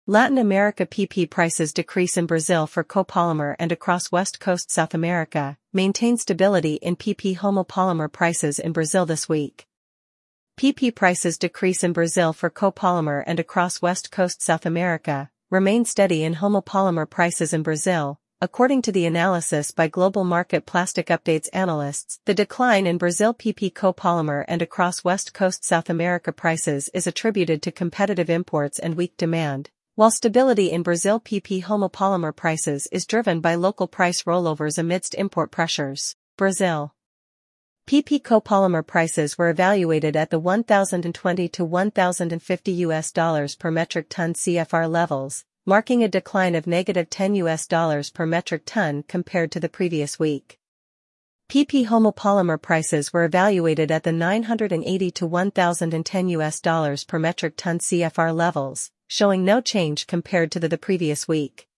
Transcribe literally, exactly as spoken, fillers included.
Latin America P P prices decrease in Brazil for copolymer and across West Coast South America, maintain stability in P P homopolymer prices in Brazil this week. P P prices decrease in Brazil for copolymer and across West Coast South America, remain steady in homopolymer prices in Brazil. According to the analysis by Global Market Plastic Updates analysts, the decline in Brazil P P copolymer and across West Coast South America prices is attributed to competitive imports and weak demand, while stability in Brazil P P homopolymer prices is driven by local price rollovers amidst import pressures. Brazil P P copolymer prices were evaluated at the one thousand twenty to one thousand fifty U S dollars per metric ton C F R levels, marking a decline of negative ten U S dollars per metric ton compared to the previous week. P P homopolymer prices were evaluated at the nine hundred eighty to one thousand ten U S dollars per metric ton C F R levels, showing no change compared to the, the previous week.